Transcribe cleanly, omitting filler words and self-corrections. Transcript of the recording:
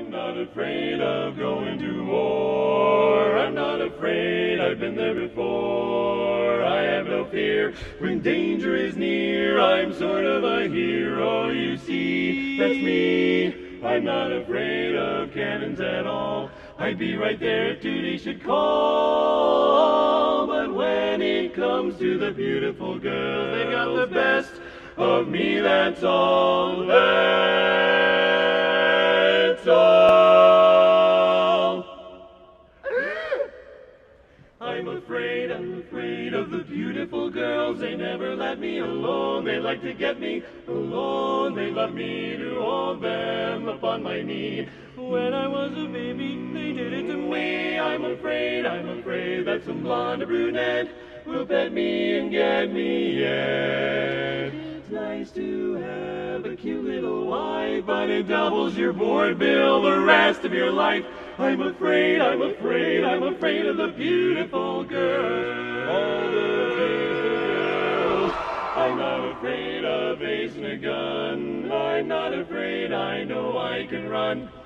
I'm not afraid of going to war. I'm not afraid, I've been there before. I have no fear when danger is near. I'm sort of a hero, you see, that's me. I'm not afraid of cannons at all. I'd be right there if duty should call. But when it comes to the beautiful girls, they got the best of me, that's all. That's all. I'm afraid of the beautiful girls. They never let me alone. They like to get me alone. They love me to hold them upon my knee. When I was a baby, they did it to me. I'm afraid that some blonde or brunette will pet me and get me, yeah. It's nice to have a cute little wife, but it doubles your board bill the rest of your life. I'm afraid of the beautiful girls. All the beautiful girls. I'm not afraid of ace and a gun. I'm not afraid, I know I can run.